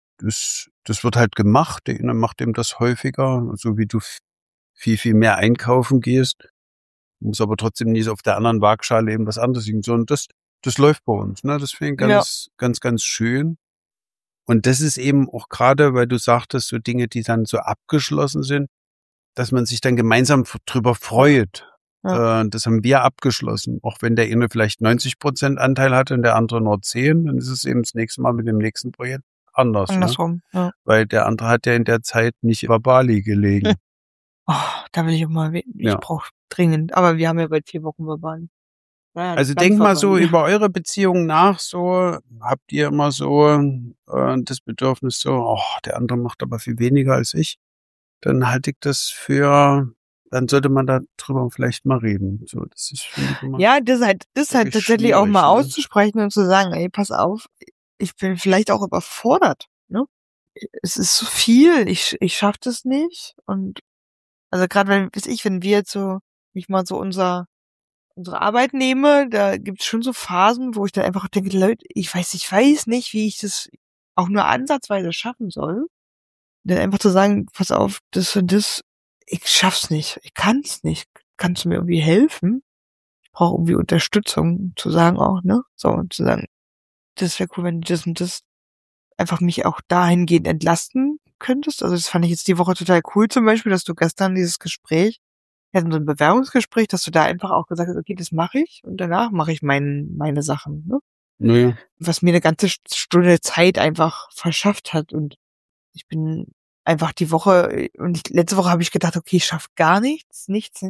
das wird halt gemacht. Der eine macht eben das häufiger, so wie du viel, viel mehr einkaufen gehst, muss aber trotzdem nicht auf der anderen Waagschale eben was anderes liegen, sondern das läuft bei uns, ne? Das finde ich ganz schön. Und das ist eben auch gerade, weil du sagtest, so Dinge, die dann so abgeschlossen sind, dass man sich dann gemeinsam drüber freut. Ja. Das haben wir abgeschlossen. Auch wenn der eine vielleicht 90% Anteil hatte und der andere nur 10, dann ist es eben das nächste Mal mit dem nächsten Projekt anders. Andersrum, Ne? ja. Weil der andere hat ja in der Zeit nicht über Bali gelegen. Oh, da will ich auch mal, ich brauche dringend. Aber wir haben ja bald 4 Wochen über Bali. Ja, also denk mal so über eure Beziehung nach, so habt ihr immer so das Bedürfnis so, oh, der andere macht aber viel weniger als ich. Dann halte ich das für, dann sollte man darüber vielleicht mal reden. So, das ist ja, das ist halt tatsächlich auch mal auszusprechen und zu sagen, ey, pass auf, ich bin vielleicht auch überfordert, ne? Es ist so viel, ich schaff das nicht. Und also gerade wenn wir jetzt so, ich mal so unsere Arbeit nehme, da gibt's schon so Phasen, wo ich dann einfach denke, Leute, ich weiß nicht, wie ich das auch nur ansatzweise schaffen soll. Dann einfach zu sagen, pass auf, das und das, ich schaff's nicht, ich kann's nicht. Kannst du mir irgendwie helfen? Ich brauche irgendwie Unterstützung, zu sagen auch, ne? So, und zu sagen, das wäre cool, wenn du das und das einfach mich auch dahingehend entlasten könntest. Also das fand ich jetzt die Woche total cool zum Beispiel, dass du gestern dieses Gespräch, wir hatten so ein Bewerbungsgespräch, dass du da einfach auch gesagt hast, okay, das mache ich und danach mache ich meine Sachen, ne? Naja. Was mir eine ganze Stunde Zeit einfach verschafft hat. Und ich bin einfach die Woche, letzte Woche habe ich gedacht, okay, ich schaffe gar nichts.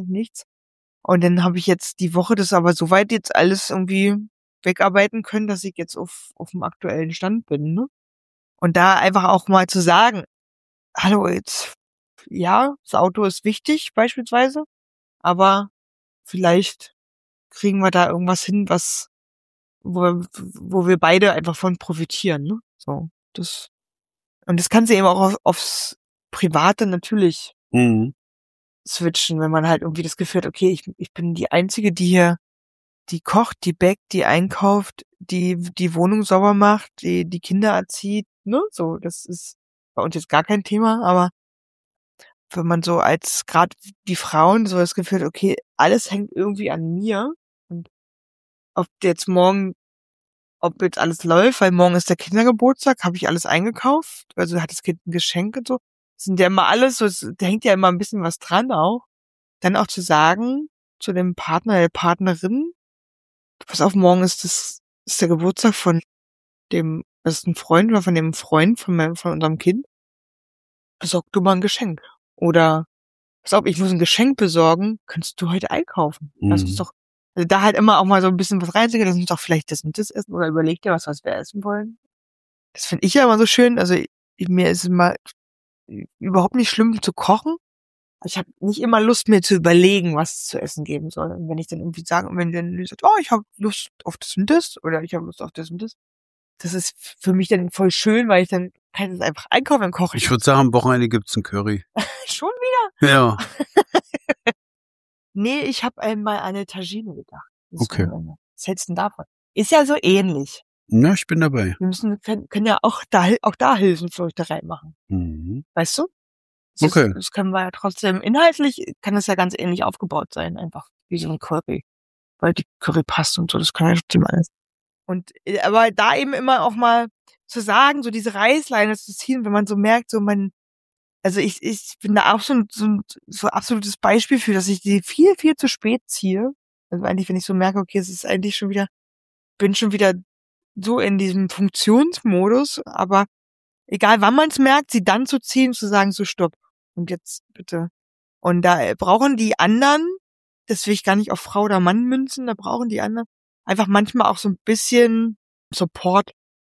Und dann habe ich jetzt die Woche das aber soweit jetzt alles irgendwie wegarbeiten können, dass ich jetzt auf dem aktuellen Stand bin, ne? Und da einfach auch mal zu sagen, hallo, jetzt ja, das Auto ist wichtig beispielsweise, aber vielleicht kriegen wir da irgendwas hin, wo wir beide einfach von profitieren, ne? So, und das kannst du eben auch aufs Private natürlich switchen, wenn man halt irgendwie das Gefühl hat, okay, ich bin die Einzige, die kocht, die bäckt, die einkauft, die Wohnung sauber macht, die Kinder erzieht, ne? So, das ist bei uns jetzt gar kein Thema, aber wenn man so als gerade die Frauen so das Gefühl hat, okay, alles hängt irgendwie an mir und ob jetzt morgen ob jetzt alles läuft, weil morgen ist der Kindergeburtstag, habe ich alles eingekauft, also hat das Kind ein Geschenk und so. Das sind ja immer alles so, da hängt ja immer ein bisschen was dran auch. Dann auch zu sagen zu dem Partner, der Partnerin, pass auf, morgen ist der Geburtstag von dem besten Freund oder von dem Freund von unserem Kind. Besorg du mal ein Geschenk. Oder pass auf, ich muss ein Geschenk besorgen, kannst du heute einkaufen? Lass uns doch, also da halt immer auch mal so ein bisschen was reinzugehen, lass uns doch vielleicht das und das essen oder überleg dir was wir essen wollen. Das finde ich ja immer so schön. Also mir ist es immer überhaupt nicht schlimm zu kochen. Ich habe nicht immer Lust, mir zu überlegen, was es zu essen geben soll. Und wenn ich dann irgendwie sage, und wenn dann sagt, oh, ich habe Lust auf das und das oder ich habe Lust auf das und das, das ist für mich dann voll schön, weil ich dann kann es einfach einkaufen und kochen. Ich würde sagen, am Wochenende gibt's ein Curry. Schon wieder? Ja. Nee, ich habe einmal an eine Tagine gedacht. Okay. Was hältst du denn davon? Ist ja so ähnlich. Na, ich bin dabei. Wir können ja auch da Hülsenfrüchte reinmachen. Weißt du? Okay. Das können wir ja trotzdem, inhaltlich kann das ja ganz ähnlich aufgebaut sein, einfach wie so ein Curry. Weil die Currypaste und so, das kann ja trotzdem alles. Und, aber da eben immer auch mal zu sagen, so diese Reißleine zu ziehen, wenn man so merkt, so also ich bin da auch so absolutes Beispiel für, dass ich die viel, viel zu spät ziehe. Also eigentlich, wenn ich so merke, okay, es ist eigentlich bin schon wieder so in diesem Funktionsmodus, aber egal wann man es merkt, sie dann zu ziehen, zu sagen, so stopp. Und jetzt bitte. Und da brauchen die anderen, das will ich gar nicht auf Frau oder Mann münzen, da brauchen die anderen einfach manchmal auch so ein bisschen Support.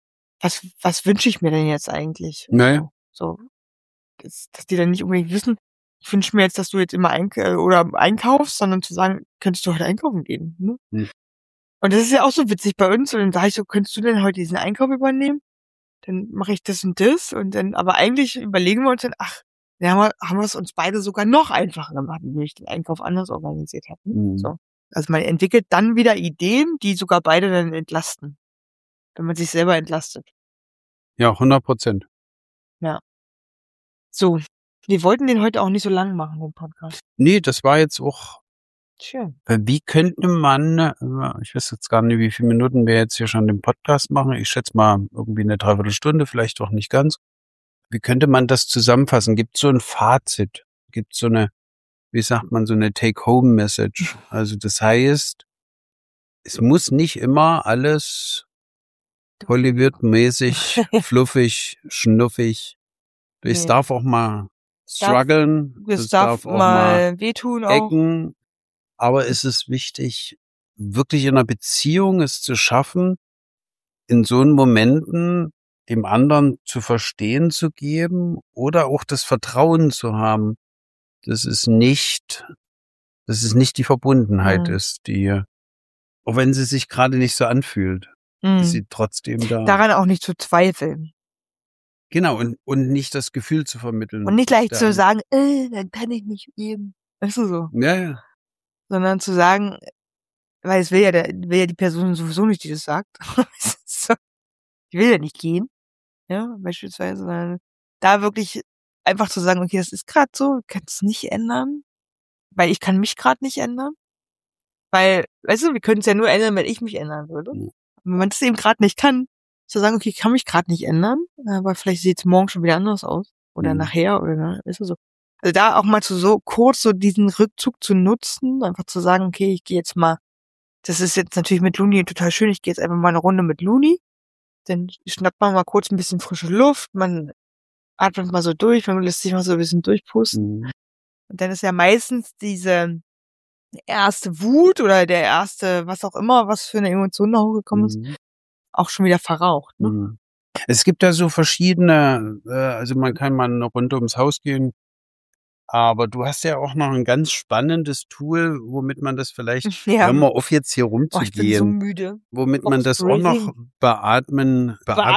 Was wünsche ich mir denn jetzt eigentlich? Naja. So, dass die dann nicht unbedingt wissen, ich wünsche mir jetzt, dass du jetzt immer einkaufst, sondern zu sagen, könntest du heute einkaufen gehen, ne? Und das ist ja auch so witzig bei uns. Und dann sage ich so, könntest du denn heute diesen Einkauf übernehmen? Dann mache ich das und das. Und dann, aber eigentlich überlegen wir uns dann, ach, dann haben wir es uns beide sogar noch einfacher gemacht, wenn ich den Einkauf anders organisiert habe. So. Also man entwickelt dann wieder Ideen, die sogar beide dann entlasten. Wenn man sich selber entlastet. Ja, 100%. Ja. So. Wir wollten den heute auch nicht so lang machen, den Podcast. Nee, das war jetzt auch schön. Wie könnte man, ich weiß jetzt gar nicht, wie viele Minuten wir jetzt hier schon den Podcast machen. Ich schätze mal irgendwie eine Dreiviertelstunde, vielleicht auch nicht ganz. Wie könnte man das zusammenfassen? Gibt es so ein Fazit? Gibt es so eine, wie sagt man, so eine Take-Home-Message? Also das heißt, es muss nicht immer alles Hollywood-mäßig, fluffig, schnuffig. Es darf auch mal strugglen. Es darf auch mal wehtun ecken. auch. Aber es ist wichtig, wirklich in einer Beziehung es zu schaffen, in so einen Momenten dem anderen zu verstehen zu geben oder auch das Vertrauen zu haben, dass es nicht die Verbundenheit ist, die, auch wenn sie sich gerade nicht so anfühlt, dass sie trotzdem da. Daran auch nicht zu zweifeln. Genau, und nicht das Gefühl zu vermitteln. Und nicht gleich zu sagen, dann kann ich nicht geben. Weißt du so? Ja. Sondern zu sagen, weil es will ja die Person sowieso nicht, die das sagt. Die will ja nicht gehen. Ja, beispielsweise, sondern da wirklich einfach zu sagen, okay, das ist gerade so, kannst es nicht ändern, weil ich kann mich gerade nicht ändern. Weil, weißt du, wir können es ja nur ändern, wenn ich mich ändern würde. Und wenn man das eben gerade nicht kann, zu sagen, okay, ich kann mich gerade nicht ändern, aber vielleicht sieht es morgen schon wieder anders aus. Oder nachher, oder weißt du so. Also da auch mal so kurz so diesen Rückzug zu nutzen, einfach zu sagen, okay, ich gehe jetzt mal, das ist jetzt natürlich mit Luni total schön, ich gehe jetzt einfach mal eine Runde mit Luni. Dann schnappt man mal kurz ein bisschen frische Luft, man atmet mal so durch, man lässt sich mal so ein bisschen durchpusten. Und dann ist ja meistens diese erste Wut oder der erste, was auch immer, was für eine Emotion da hochgekommen ist, auch schon wieder verraucht. Ne? Es gibt da so verschiedene, also man kann mal eine Runde ums Haus gehen. Aber du hast ja auch noch ein ganz spannendes Tool, womit man das vielleicht, Ja. hör mal auf jetzt hier Oh, ich bin so rumzugehen, müde. womit man das auch noch Beatmen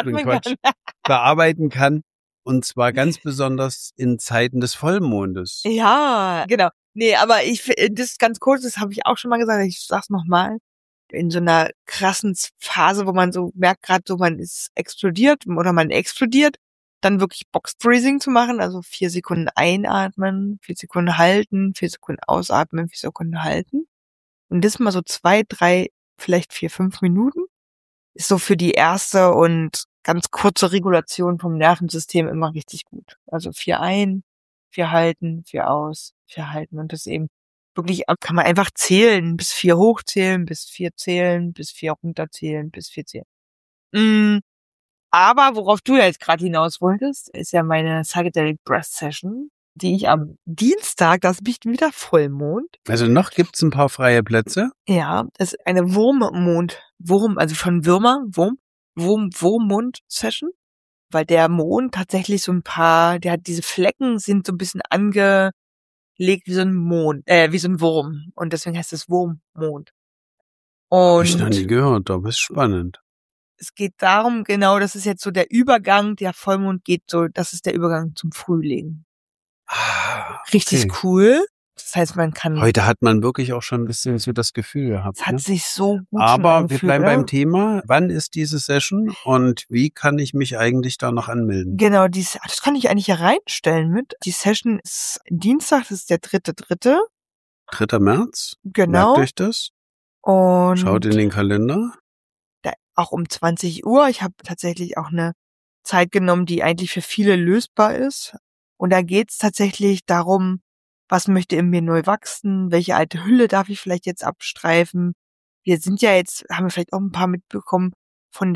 bearbeiten kann. Und zwar ganz besonders in Zeiten des Vollmondes. Ja, genau. Nee, aber das ganz kurz, das habe ich auch schon mal gesagt, ich sag's nochmal. In so einer krassen Phase, wo man so merkt gerade so, man ist explodiert oder man explodiert, dann wirklich Box-Breathing zu machen, also 4 Sekunden einatmen, 4 Sekunden halten, 4 Sekunden ausatmen, 4 Sekunden halten. Und das mal so 2, 3, vielleicht 4, 5 Minuten. Ist so für die erste und ganz kurze Regulation vom Nervensystem immer richtig gut. Also 4 ein, 4 halten, 4 aus, 4 halten und das eben wirklich kann man einfach zählen, bis 4 hochzählen, bis 4 zählen, bis 4 runterzählen, bis 4 zählen. Aber worauf du ja jetzt gerade hinaus wolltest, ist ja meine Psychedelic Breath Session, die ich am Dienstag, das ist wieder Vollmond. Also noch gibt's ein paar freie Plätze. Ja, das ist eine also von Wurmmond-Session, weil der Mond tatsächlich so der hat diese Flecken sind so ein bisschen angelegt wie so ein wie so ein Wurm. Und deswegen heißt es Wurmmond. Hab ich noch nie Und gehört, aber ist spannend. es geht darum, genau, das ist jetzt so der Übergang, der Vollmond das ist der Übergang zum Frühling. Ah, Richtig okay. cool. Das heißt, man kann. Heute hat man wirklich auch schon ein bisschen so das Gefühl gehabt. Es hat Ne? sich so gut schon Aber wir angefühlt, bleiben oder? beim Thema. Wann ist diese Session und wie kann ich mich eigentlich da noch anmelden? Genau, das kann ich eigentlich hier reinstellen mit. Die Session ist Dienstag, das ist der 3.3. 3. März? Genau. Merkt euch das? Und Schaut in den Kalender. auch um 20 Uhr. Ich habe tatsächlich auch eine Zeit genommen, die eigentlich für viele lösbar ist. Und da geht's tatsächlich darum, was möchte in mir neu wachsen, welche alte Hülle darf ich vielleicht jetzt abstreifen. Wir sind ja jetzt, haben wir vielleicht auch ein paar mitbekommen, von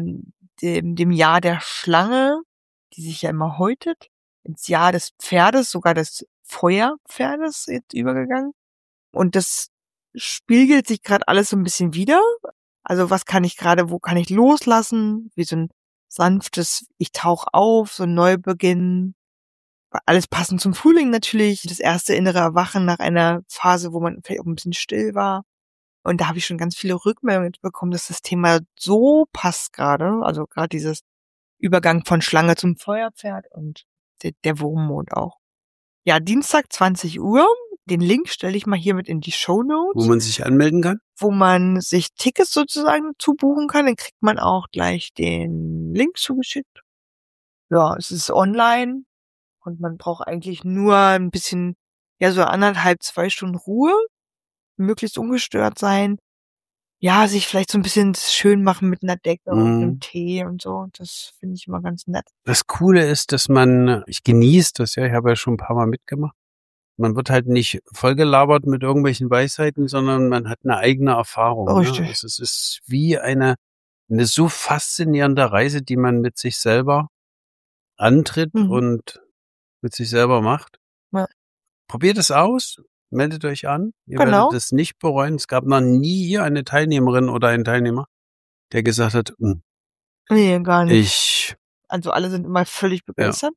dem Jahr der Schlange, die sich ja immer häutet, ins Jahr des Pferdes, sogar des Feuerpferdes jetzt übergegangen. Und das spiegelt sich gerade alles so ein bisschen wider. Also wo kann ich loslassen? Wie so ein sanftes, ich tauche auf, so ein Neubeginn. Alles passend zum Frühling natürlich. Das erste innere Erwachen nach einer Phase, wo man vielleicht auch ein bisschen still war. Und da habe ich schon ganz viele Rückmeldungen bekommen, dass das Thema so passt gerade. Also gerade dieses Übergang von Schlange zum Feuerpferd und der Wurmmond auch. Ja, Dienstag 20 Uhr. Den Link stelle ich mal hier mit in die Shownotes. Wo man sich anmelden kann? Wo man sich Tickets sozusagen zubuchen kann. Dann kriegt man auch gleich den Link zugeschickt. Ja, es ist online und man braucht eigentlich nur ein bisschen, ja, so 1,5, 2 Stunden Ruhe, möglichst ungestört sein. Ja, sich vielleicht so ein bisschen schön machen mit einer Decke und einem Tee und so. Das finde ich immer ganz nett. Das Coole ist, dass ich genieße das, ja, ich habe ja schon ein paar Mal mitgemacht. Man wird halt nicht vollgelabert mit irgendwelchen Weisheiten, sondern man hat eine eigene Erfahrung. Richtig. Ne? Also es ist wie eine so faszinierende Reise, die man mit sich selber antritt und mit sich selber macht. Ja. Probiert es aus, meldet euch an. Ihr Genau. werdet es nicht bereuen. Es gab noch nie hier eine Teilnehmerin oder einen Teilnehmer, der gesagt hat, Nee, gar nicht. ich, Also alle sind immer völlig begeistert.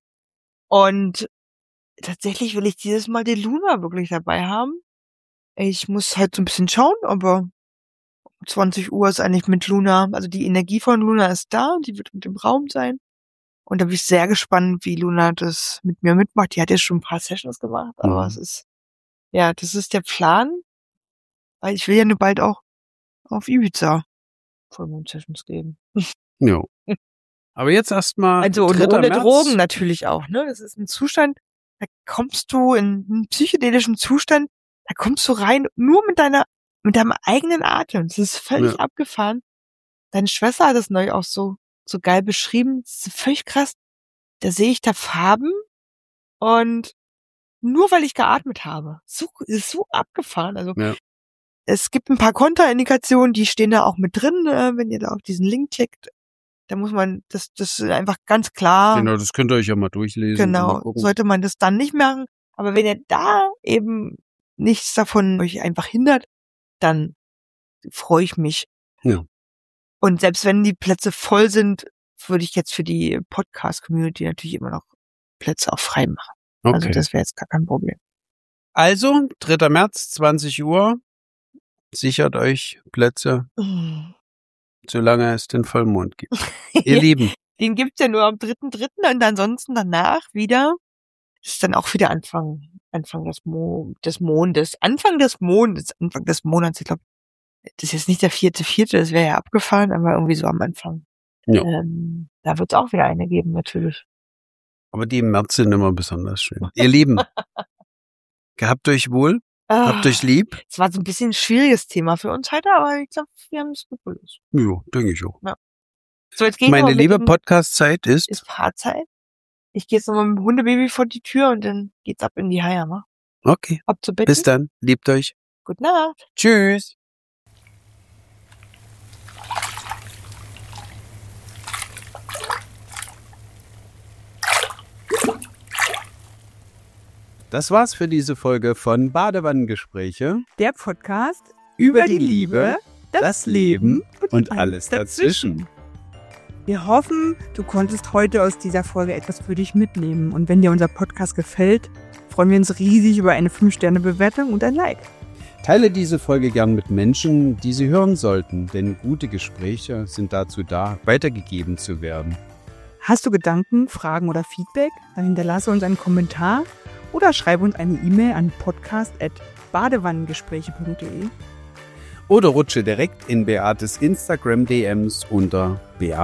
Und tatsächlich will ich dieses Mal die Luna wirklich dabei haben. Ich muss halt so ein bisschen schauen, aber 20 Uhr ist eigentlich mit Luna, also die Energie von Luna ist da, die wird mit im Raum sein. Und da bin ich sehr gespannt, wie Luna das mit mir mitmacht. Die hat ja schon ein paar Sessions gemacht, aber das ist der Plan, weil ich will ja nur bald auch auf Ibiza Vollmond-Sessions geben. ja. Aber jetzt erstmal. Also und 3. ohne März. Drogen natürlich auch, ne? Das ist ein Zustand, da kommst du in einen psychedelischen Zustand, da kommst du rein nur mit deinem eigenen Atem. Das ist völlig abgefahren. Deine Schwester hat das neu auch so geil beschrieben. Das ist völlig krass. Da sehe ich da Farben und nur weil ich geatmet habe. Ist so abgefahren. Also es gibt ein paar Kontraindikationen, die stehen da auch mit drin, wenn ihr da auf diesen Link klickt. Da muss man, das ist einfach ganz klar. Genau, das könnt ihr euch ja mal durchlesen. Genau, sollte man das dann nicht machen. Aber wenn ihr da eben nichts davon euch einfach hindert, dann freue ich mich. Ja. Und selbst wenn die Plätze voll sind, würde ich jetzt für die Podcast-Community natürlich immer noch Plätze auch frei machen. Also Okay. das wäre jetzt gar kein Problem. Also, 3. März, 20 Uhr. Sichert euch Plätze, solange es den Vollmond gibt. Ihr Lieben, Den gibt's ja nur am 3.3. und ansonsten danach wieder, ist dann auch wieder Anfang des Mondes. Anfang des Monats. Ich glaube, das ist jetzt nicht der 4.4., das wäre ja abgefahren, aber irgendwie so am Anfang. Ja. Da wird's auch wieder eine geben, natürlich. aber die im März sind immer besonders schön. Ihr Lieben, gehabt euch wohl, habt euch lieb. Es war so ein bisschen ein schwieriges Thema für uns heute, aber ich glaube, wir haben es gut gelöst. Ja, denke ich auch. So, jetzt gehe ich Meine noch mit liebe dem- Podcast-Zeit ist. ist Paarzeit. Ich gehe jetzt noch mal mit dem Hundebaby vor die Tür und dann geht's ab in die Heimat. Okay, Ab zu Bett. bis dann. Liebt euch. Gute Nacht. Tschüss. Das war's für diese Folge von Badewannengespräche. Der Podcast Über die Liebe, das Leben und alles dazwischen. Wir hoffen, du konntest heute aus dieser Folge etwas für dich mitnehmen. Und wenn dir unser Podcast gefällt, freuen wir uns riesig über eine 5-Sterne-Bewertung und ein Like. Teile diese Folge gern mit Menschen, die sie hören sollten, denn gute Gespräche sind dazu da, weitergegeben zu werden. Hast du Gedanken, Fragen oder Feedback? Dann hinterlasse uns einen Kommentar oder schreibe uns eine E-Mail an podcast@badewannengespräche.de. Oder rutsche direkt in Beates Instagram-DMs unter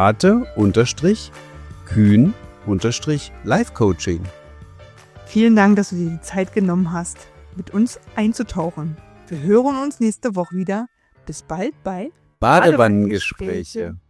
Beate_Kühn_Life-Coaching. Vielen Dank, dass du dir die Zeit genommen hast, mit uns einzutauchen. Wir hören uns nächste Woche wieder. Bis bald bei Badewannengespräche.